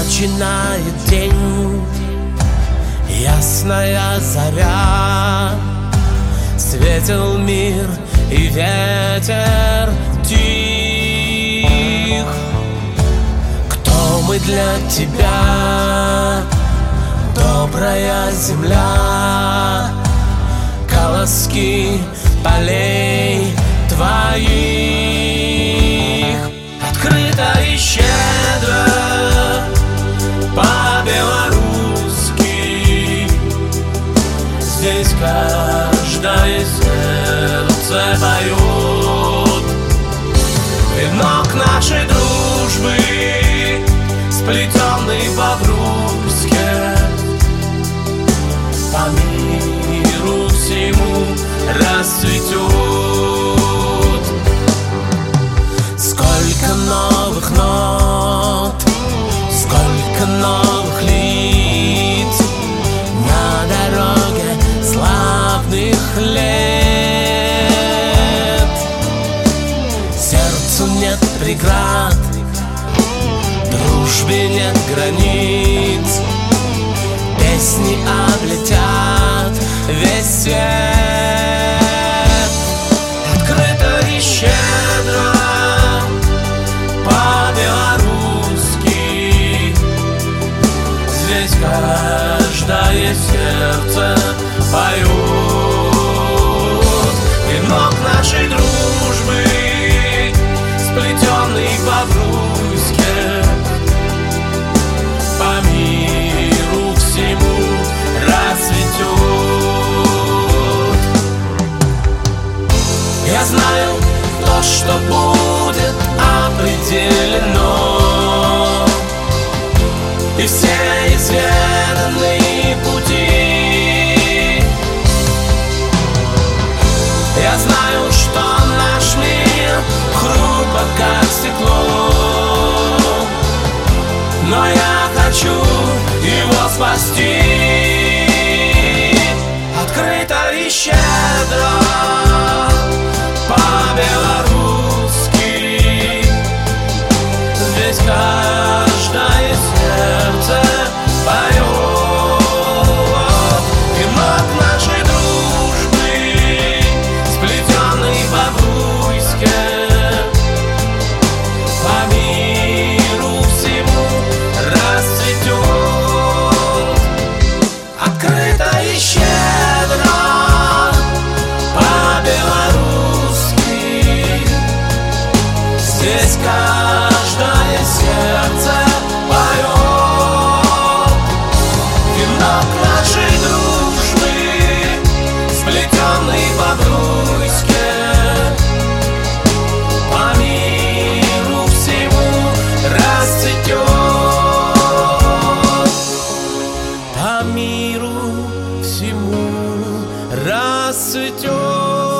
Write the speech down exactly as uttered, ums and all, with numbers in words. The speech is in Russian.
начинает день, ясная заря, светил мир и ветер тих. Кто мы для тебя, добрая земля, колоски полей твоих? Открыто и щедро по-белорусски здесь каждое сердце поет венок нашей дружбы, сплетенный по-русски, по миру всему расцветет. Сколько новых нот, сколько новых лиц на дороге славных лет. Сердцу нет преград, дружбе нет границ, песни облетят весь свет. Открыто и щедро по-белорусски здесь каждое сердце поет венок нашей дружбы, сплетенный по-русски, по миру всему расцветет. Я знаю, то, что будет определено, и все изведанные пути. Я знаю, что наш мир хрупок, как стекло, но я хочу его спасти. Открыто и щедро по-белорусски здесь каждое сердце поет венок нашей дружбы, сплетенный по-русски, по миру всему расцветет. Открыто и щедро по-белорусски здесь каждое сердце поет венок нашей дружбы, сплетенный по-русски, по миру всему расцветет, по миру всему расцветет.